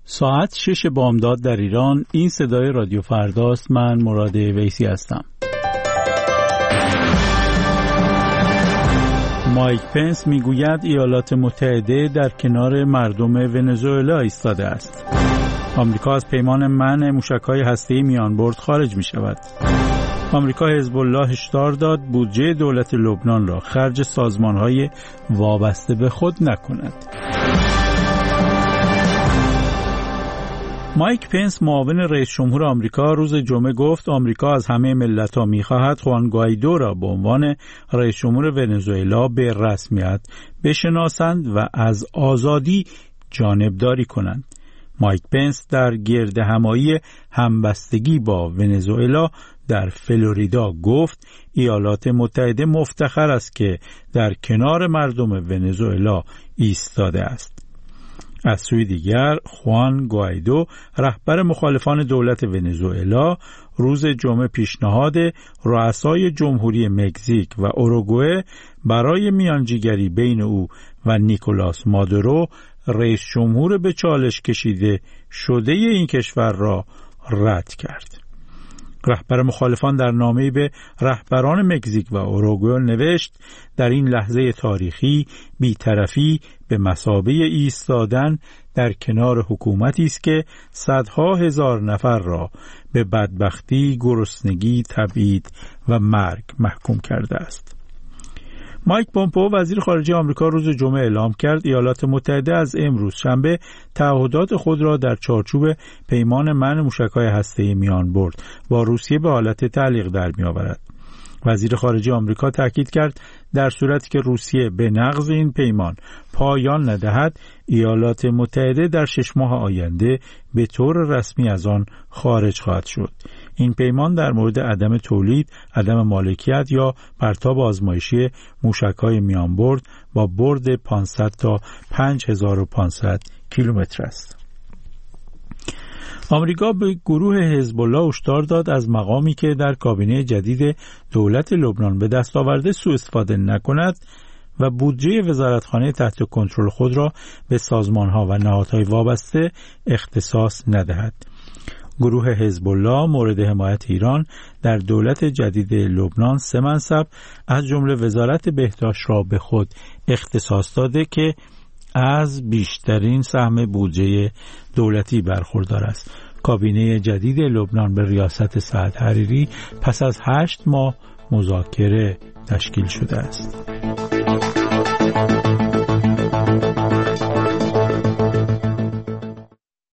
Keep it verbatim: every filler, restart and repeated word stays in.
ساعت شش بامداد در ایران. این صدای رادیو فرداست. من مراد ویسی هستم. مایک پنس میگوید ایالات متحده در کنار مردم ونزوئلا ایستاده است. آمریکا از پیمان منع موشک‌های هسته‌ای میانبرد خارج می‌شود. آمریکا حزب الله هشدار داد بودجه دولت لبنان را خرج سازمان‌های وابسته به خود نکند. مایک پنس معاون رئیس جمهور آمریکا روز جمعه گفت آمریکا از همه ملت‌ها می‌خواهد خوان گوایدو را به عنوان رئیس جمهور ونزوئلا به رسمیت بشناسند و از آزادی جانبداری کنند. مایک پنس در گردهمایی همبستگی با ونزوئلا در فلوریدا گفت ایالات متحده مفتخر است که در کنار مردم ونزوئلا ایستاده است. از سوی دیگر خوان گوایدو رهبر مخالفان دولت ونزوئلا روز جمعه پیشنهاد رؤسای جمهوری مکزیک و اوروگوئه برای میانجیگری بین او و نیکولاس مادورو رئیس جمهور به چالش کشیده شده این کشور را رد کرد. رهبر مخالفان در نامه‌ای به رهبران مکزیک و اوروگوئه نوشت در این لحظه تاریخی بی‌طرفی به مثابه ایستادن در کنار حکومتی است که صدها هزار نفر را به بدبختی، گرسنگی، تبعید و مرگ محکوم کرده است. مایک پومپئو وزیر خارجه آمریکا روز جمعه اعلام کرد ایالات متحده از امروز شنبه تعهدات خود را در چارچوب پیمان منع موشک‌های هسته‌ای میانبرد با روسیه به حالت تعلیق در می‌آورد. وزیر خارجه آمریکا تاکید کرد در صورتی که روسیه به نقض این پیمان پایان ندهد ایالات متحده در شش ماه آینده به طور رسمی از آن خارج خواهد شد. این پیمان در مورد عدم تولید، عدم مالکیت یا پرتاب آزمایشی موشک‌های میانبرد با برد پانصد تا پنج هزار و پانصد کیلومتر است. آمریکا به گروه حزب الله هشدار داد از مقامی که در کابینه جدید دولت لبنان به دست آورده سوء استفاده نکند و بودجه وزارتخانه تحت کنترل خود را به سازمان‌ها و نهادهای وابسته اختصاص ندهد. گروه حزب الله مورد حمایت ایران در دولت جدید لبنان سه منصب از جمله وزارت بهداشت را به خود اختصاص داده که از بیشترین سهم بودجه دولتی برخوردار است. کابینه جدید لبنان به ریاست سعد حریری پس از هشت ماه مذاکره تشکیل شده است.